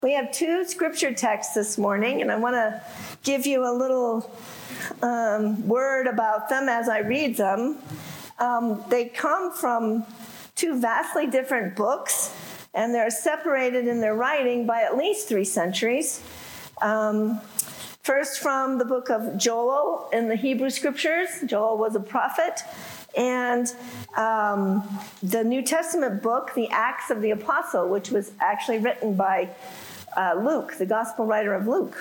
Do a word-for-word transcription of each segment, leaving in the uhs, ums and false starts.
We have two scripture texts this morning, and I want to give you a little um, word about them as I read them. Um, they come from two vastly different books, and they're separated in their writing by at least three centuries. Um, first, from the book of Joel in the Hebrew Scriptures. Joel was a prophet. And um, the New Testament book, the Acts of the Apostle, which was actually written by uh, Luke, the gospel writer of Luke.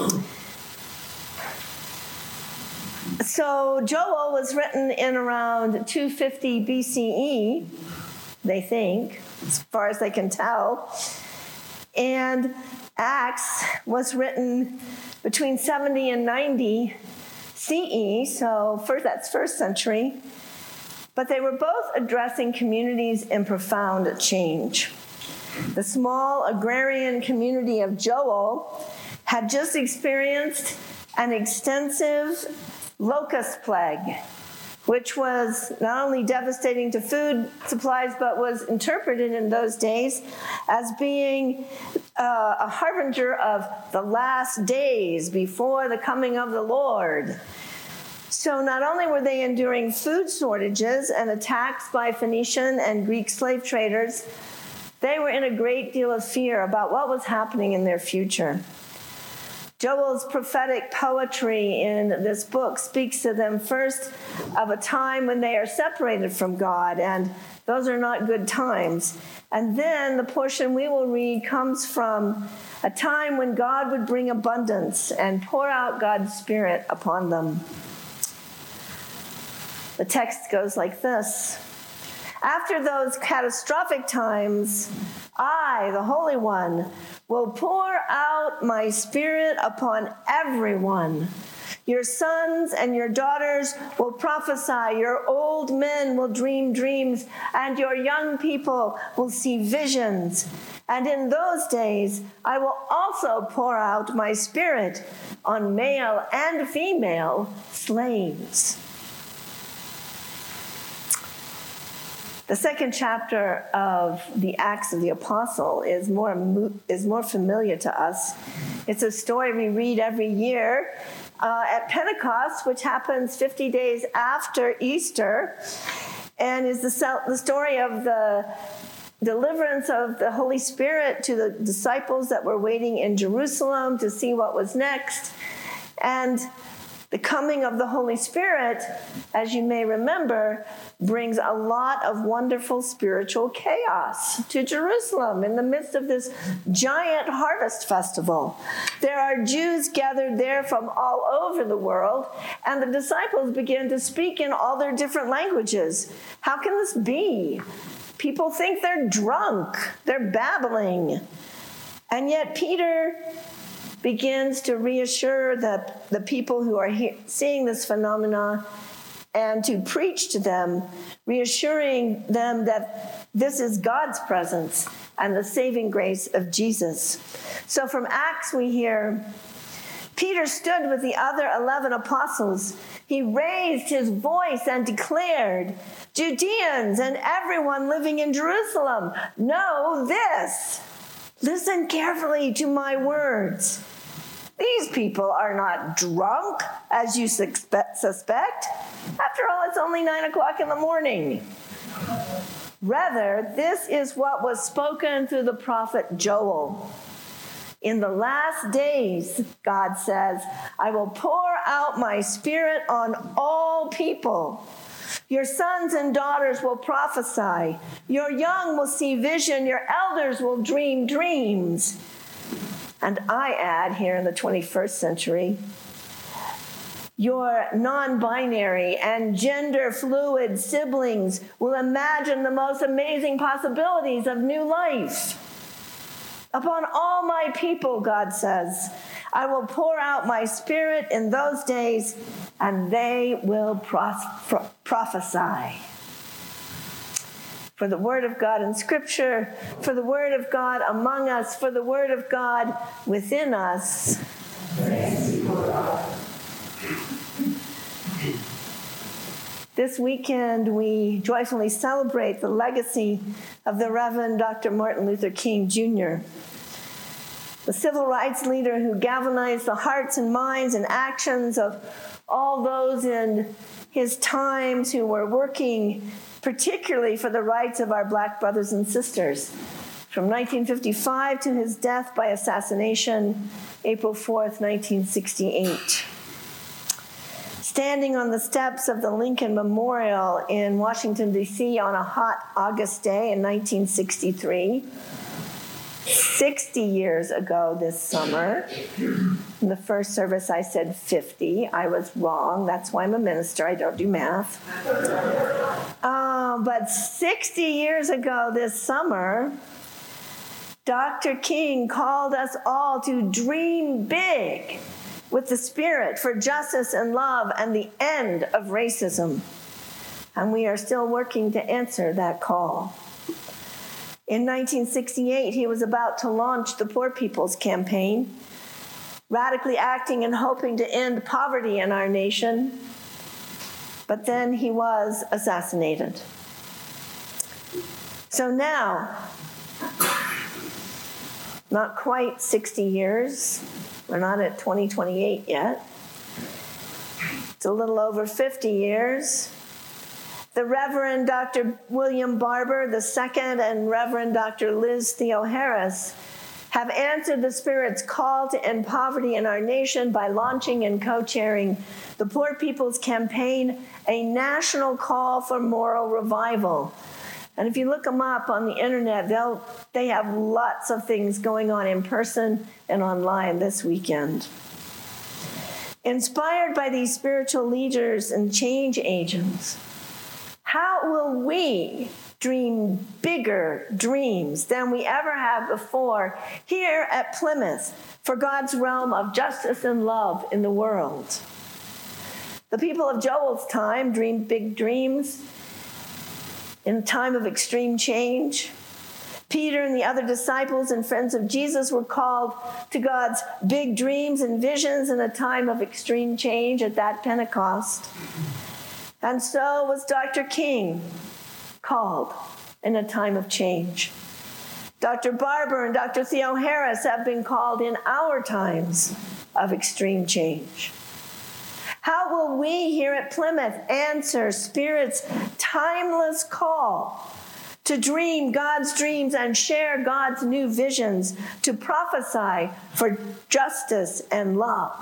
So Joel was written in around two fifty B C E, they think, as far as they can tell. And Acts was written between seventy and ninety C E, so first, that's first century. But they were both addressing communities in profound change. The small agrarian community of Joel had just experienced an extensive locust plague, which was not only devastating to food supplies, but was interpreted in those days as being uh, a harbinger of the last days before the coming of the Lord. So not only were they enduring food shortages and attacks by Phoenician and Greek slave traders, they were in a great deal of fear about what was happening in their future. Joel's prophetic poetry in this book speaks to them first of a time when they are separated from God, and those are not good times. And then the portion we will read comes from a time when God would bring abundance and pour out God's Spirit upon them. The text goes like this. After those catastrophic times, I, the Holy One, will pour out my Spirit upon everyone. Your sons and your daughters will prophesy, your old men will dream dreams, and your young people will see visions. And in those days, I will also pour out my Spirit on male and female slaves. The second chapter of the Acts of the Apostle is more is more familiar to us. It's a story we read every year uh, at Pentecost, which happens fifty days after Easter, and is the, the story of the deliverance of the Holy Spirit to the disciples that were waiting in Jerusalem to see what was next. And the coming of the Holy Spirit, as you may remember, brings a lot of wonderful spiritual chaos to Jerusalem in the midst of this giant harvest festival. There are Jews gathered there from all over the world, and the disciples begin to speak in all their different languages. How can this be? People think they're drunk, they're babbling. And yet Peter begins to reassure the, the people who are he- seeing this phenomenon and to preach to them, reassuring them that this is God's presence and the saving grace of Jesus. So from Acts we hear, Peter stood with the other eleven apostles. He raised his voice and declared, Judeans and everyone living in Jerusalem, know this. Listen carefully to my words. These people are not drunk, as you suspect. After all, it's only nine o'clock in the morning. Rather, this is what was spoken through the prophet Joel. In the last days, God says, I will pour out my Spirit on all people. Your sons and daughters will prophesy. Your young will see vision. Your elders will dream dreams. And I add here in the twenty-first century, your non-binary and gender-fluid siblings will imagine the most amazing possibilities of new life. Upon all my people, God says, I will pour out my Spirit in those days, and they will pros- prophesy. For the word of God in Scripture, for the word of God among us, for the word of God within us. This weekend, we joyfully celebrate the legacy of the Reverend Doctor Martin Luther King Junior the civil rights leader who galvanized the hearts and minds and actions of all those in his times who were working particularly for the rights of our black brothers and sisters. From nineteen fifty-five to his death by assassination, April fourth, nineteen sixty-eight. Standing on the steps of the Lincoln Memorial in Washington, D C on a hot August day in nineteen sixty-three, sixty years ago this summer. In the first service I said fifty. I was wrong. That's why I'm a minister. I don't do math. Uh, but sixty years ago this summer, Doctor King called us all to dream big with the spirit for justice and love and the end of racism. And we are still working to answer that call. In nineteen sixty-eight, he was about to launch the Poor People's Campaign, radically acting and hoping to end poverty in our nation. But then he was assassinated. So now, not quite sixty years, we're not at twenty twenty-eight yet. It's a little over fifty years. The Reverend Doctor William Barber the Second and Reverend Doctor Liz Theoharis have answered the Spirit's call to end poverty in our nation by launching and co-chairing the Poor People's Campaign, a national call for moral revival. And if you look them up on the internet, they'll, they have lots of things going on in person and online this weekend. Inspired by these spiritual leaders and change agents, how will we dream bigger dreams than we ever have before here at Plymouth for God's realm of justice and love in the world? The people of Joel's time dreamed big dreams in a time of extreme change. Peter and the other disciples and friends of Jesus were called to God's big dreams and visions in a time of extreme change at that Pentecost. And so was Doctor King called in a time of change. Doctor Barber and Doctor Theoharis have been called in our times of extreme change. How will we here at Plymouth answer Spirit's timeless call to dream God's dreams and share God's new visions, to prophesy for justice and love?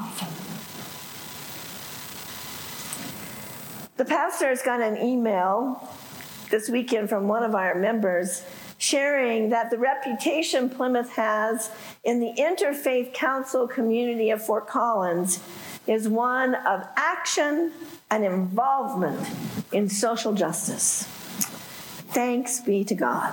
The pastors got an email this weekend from one of our members sharing that the reputation Plymouth has in the Interfaith Council community of Fort Collins is one of action and involvement in social justice. Thanks be to God.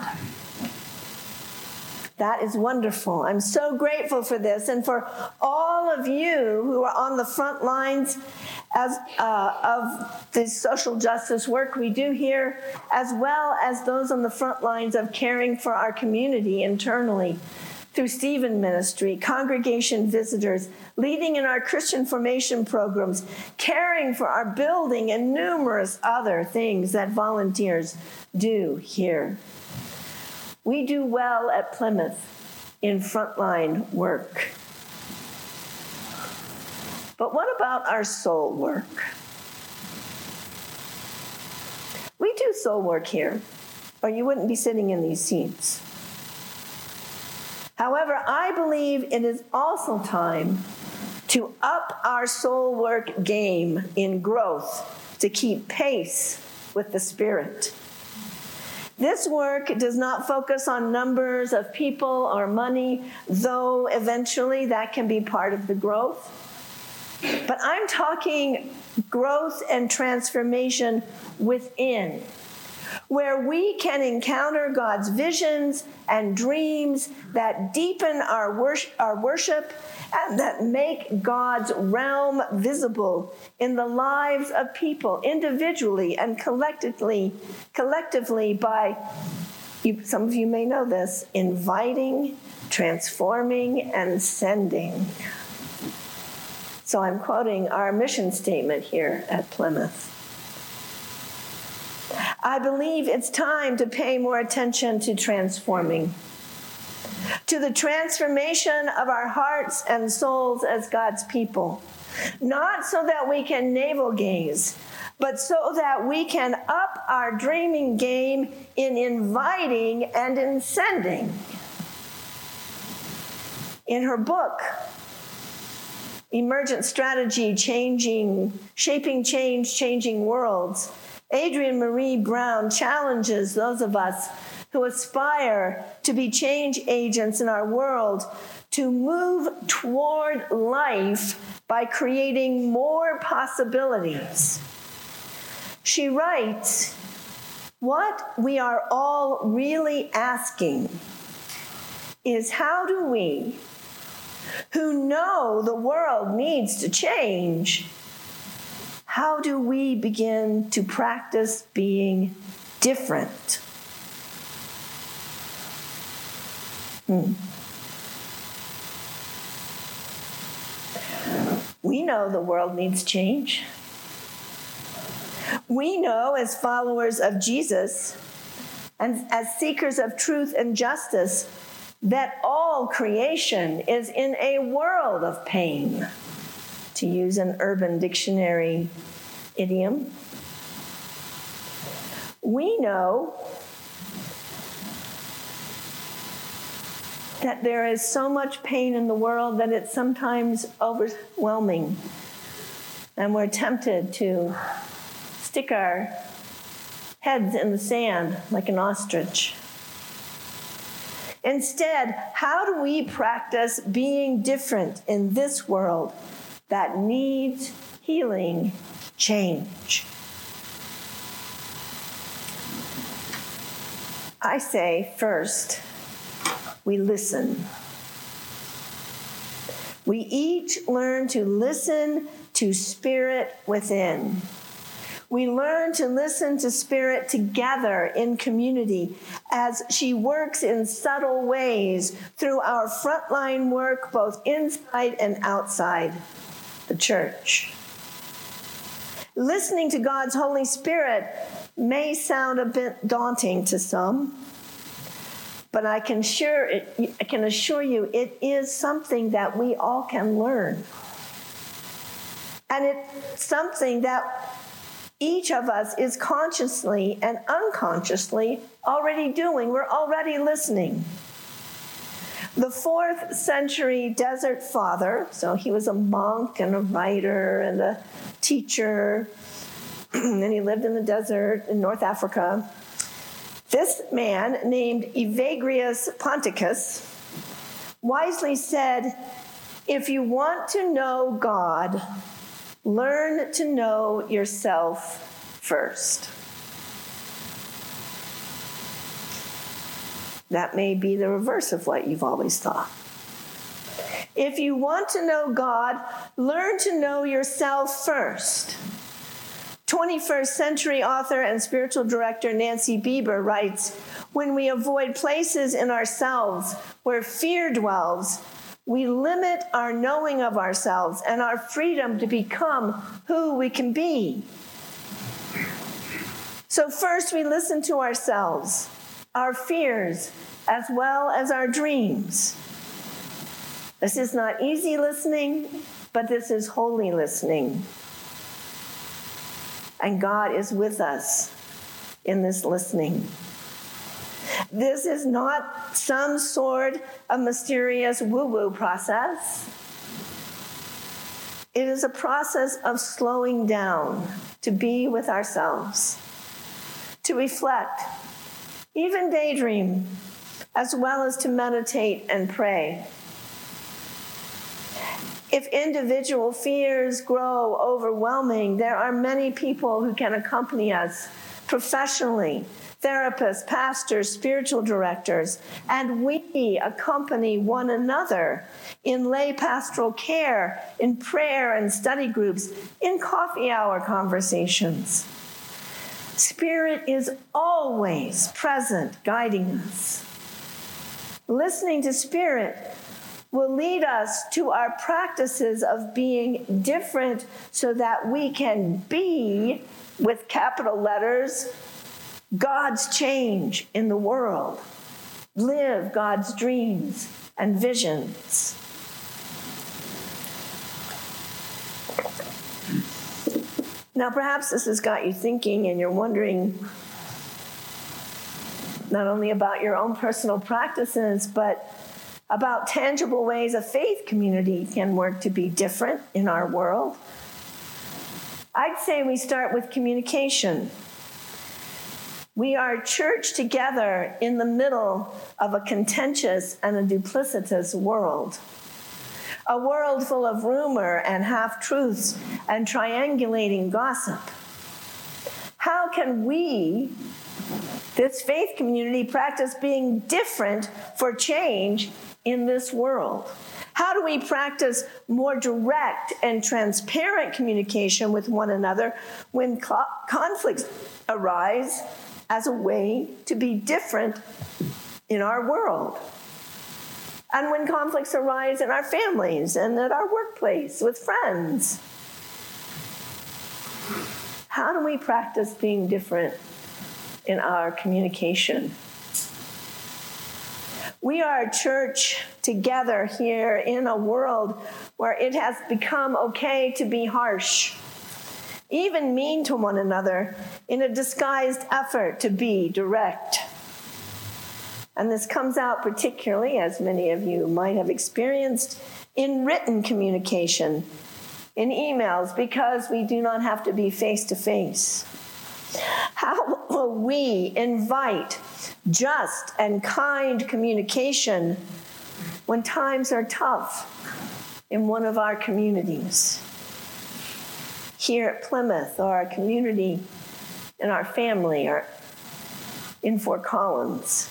That is wonderful. I'm so grateful for this and for all of you who are on the front lines as uh, of the social justice work we do here, as well as those on the front lines of caring for our community internally through Stephen Ministry, congregation visitors, leading in our Christian formation programs, caring for our building, and numerous other things that volunteers do here. We do well at Plymouth in frontline work. But what about our soul work? We do soul work here, or you wouldn't be sitting in these seats. However, I believe it is also time to up our soul work game in growth to keep pace with the Spirit. This work does not focus on numbers of people or money, though eventually that can be part of the growth. But I'm talking growth and transformation within, where we can encounter God's visions and dreams that deepen our worship, our worship and that make God's realm visible in the lives of people individually and collectively, collectively by, you, some of you may know this, inviting, transforming, and sending. So I'm quoting our mission statement here at Plymouth. I believe it's time to pay more attention to transforming. to the transformation of our hearts and souls as God's people, not so that we can navel gaze, but so that we can up our dreaming game in inviting and in sending. In her book, Emergent Strategy, Changing, Shaping Change, Changing Worlds, Adrienne Maree Brown challenges those of us who aspire to be change agents in our world to move toward life by creating more possibilities. She writes, what we are all really asking is, how do we, who know the world needs to change, how do we begin to practice being different? Hmm. We know the world needs change. We know, as followers of Jesus and as seekers of truth and justice, that all creation is in a world of pain, to use an Urban Dictionary idiom. We know that there is so much pain in the world that it's sometimes overwhelming, and we're tempted to stick our heads in the sand like an ostrich. Instead, how do we practice being different in this world that needs healing change? I say, first, we listen. We each learn to listen to Spirit within. We learn to listen to Spirit together in community as she works in subtle ways through our frontline work, both inside and outside the church. Listening to God's Holy Spirit may sound a bit daunting to some, but I can assure, it, I can assure you it is something that we all can learn. And it's something that each of us is consciously and unconsciously already doing. We're already listening. The fourth century desert father, so he was a monk and a writer and a teacher, and he lived in the desert in North Africa. This man, named Evagrius Ponticus, wisely said, if you want to know God, learn to know yourself first. That may be the reverse of what you've always thought. If you want to know God, learn to know yourself first. twenty-first century author and spiritual director Nancy Bieber writes, when we avoid places in ourselves where fear dwells, we limit our knowing of ourselves and our freedom to become who we can be. So first we listen to ourselves, our fears, as well as our dreams. This is not easy listening, but this is holy listening. And God is with us in this listening. This is not some sort of mysterious woo-woo process. It is a process of slowing down to be with ourselves, to reflect, even daydream, as well as to meditate and pray. If individual fears grow overwhelming, there are many people who can accompany us professionally, therapists, pastors, spiritual directors, and we accompany one another in lay pastoral care, in prayer and study groups, in coffee hour conversations. Spirit is always present, guiding us. Listening to Spirit will lead us to our practices of being different so that we can be, with capital letters, God's change in the world live God's dreams and visions. Now, perhaps this has got you thinking and you're wondering not only about your own personal practices, but about tangible ways a faith community can work to be different in our world. I'd say we start with communication. We are church together in the middle of a contentious and a duplicitous world. A world full of rumor and half-truths and triangulating gossip. How can we, this faith community, practice being different for change in this world? How do we practice more direct and transparent communication with one another when co- conflicts arise as a way to be different in our world? And when conflicts arise in our families and at our workplace with friends? How do we practice being different in our communication? We are a church together here in a world where it has become okay to be harsh, even mean to one another, in a disguised effort to be direct. And this comes out particularly, as many of you might have experienced, in written communication, in emails, because we do not have to be face-to-face. How will we invite just and kind communication when times are tough in one of our communities? Here at Plymouth, or our community, in our family, or in Fort Collins.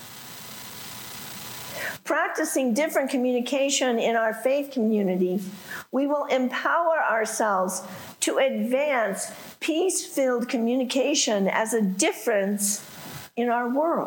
Practicing different communication in our faith community, we will empower ourselves to advance peace-filled communication as a difference in our world.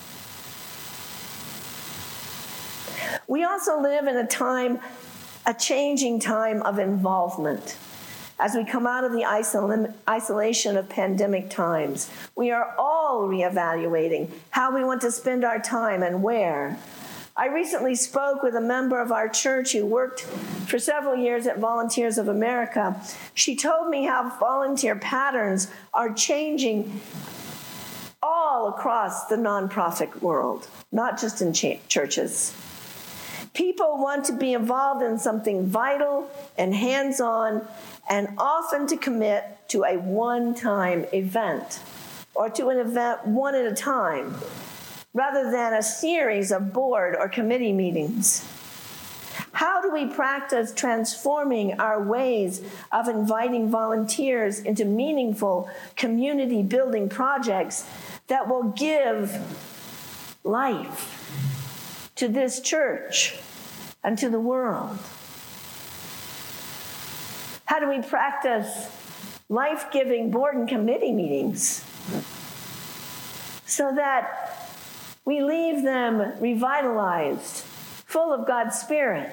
We also live in a time, a changing time of involvement. As we come out of the isol- isolation of pandemic times, we are all reevaluating how we want to spend our time and where. I recently spoke with a member of our church who worked for several years at Volunteers of America. She told me how volunteer patterns are changing all across the nonprofit world, not just in ch- churches. People want to be involved in something vital and hands-on, and often to commit to a one-time event, or to an event one at a time, rather than a series of board or committee meetings. How do we practice transforming our ways of inviting volunteers into meaningful community-building projects that will give life to this church and to the world? How do we practice life-giving board and committee meetings so that we leave them revitalized, full of God's Spirit?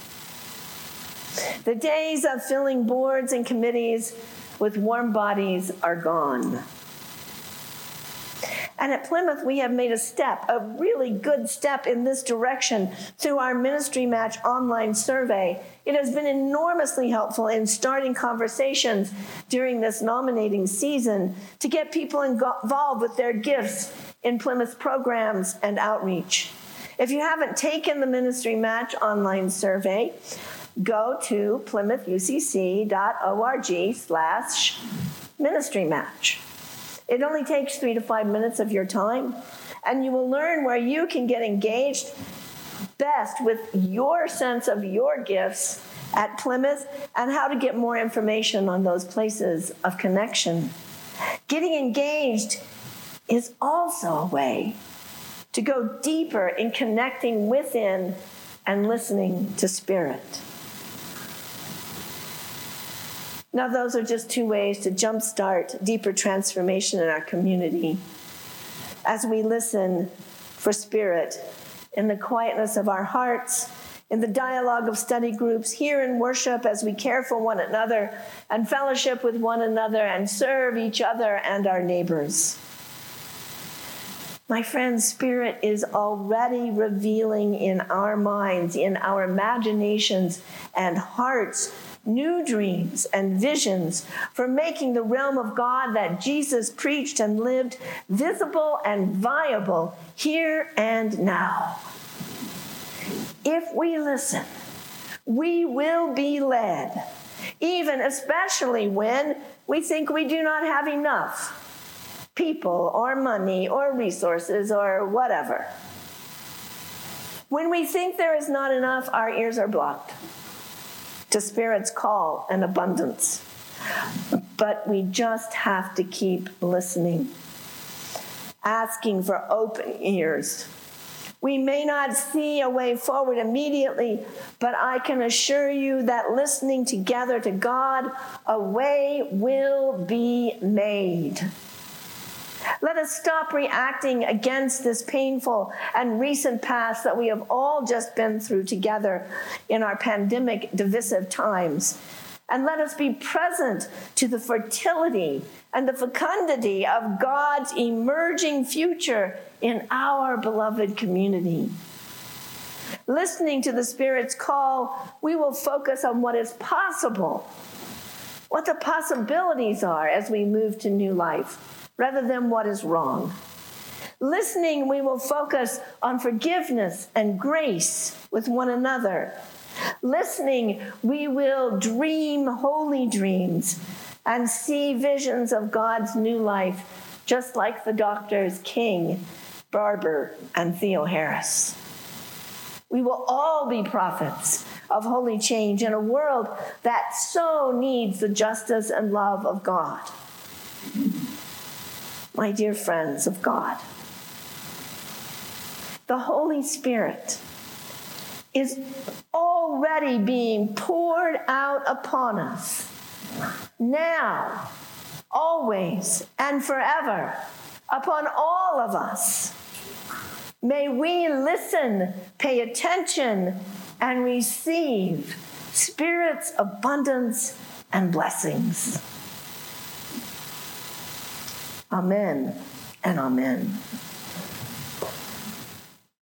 The days of filling boards and committees with warm bodies are gone. And at Plymouth, we have made a step, a really good step in this direction through our Ministry Match online survey. It has been enormously helpful in starting conversations during this nominating season to get people involved with their gifts in Plymouth programs and outreach. If you haven't taken the Ministry Match online survey, go to plymouth-ucc.org slash ministry match. It only takes three to five minutes of your time, and you will learn where you can get engaged best with your sense of your gifts at Plymouth and how to get more information on those places of connection. Getting engaged is also a way to go deeper in connecting within and listening to Spirit. Now, those are just two ways to jumpstart deeper transformation in our community as we listen for Spirit in the quietness of our hearts, in the dialogue of study groups, here in worship as we care for one another and fellowship with one another and serve each other and our neighbors. My friends, Spirit is already revealing in our minds, in our imaginations and hearts, new dreams and visions for making the realm of God that Jesus preached and lived visible and viable here and now. If we listen, we will be led, even especially when we think we do not have enough people or money or resources or whatever. When we think there is not enough, our ears are blocked to Spirit's call and abundance. But we just have to keep listening, asking for open ears. We may not see a way forward immediately, but I can assure you that listening together to God, a way will be made. Let us stop reacting against this painful and recent past that we have all just been through together in our pandemic divisive times. And let us be present to the fertility and the fecundity of God's emerging future in our beloved community. Listening to the Spirit's call, we will focus on what is possible, what the possibilities are as we move to new life, rather than what is wrong. Listening, we will focus on forgiveness and grace with one another. Listening, we will dream holy dreams and see visions of God's new life, just like the doctors King, Barber, and Theo Harris. We will all be prophets of holy change in a world that so needs the justice and love of God. My dear friends of God, the Holy Spirit is already being poured out upon us now, always, and forever, upon all of us. May we listen, pay attention, and receive Spirit's abundance and blessings. Amen and amen.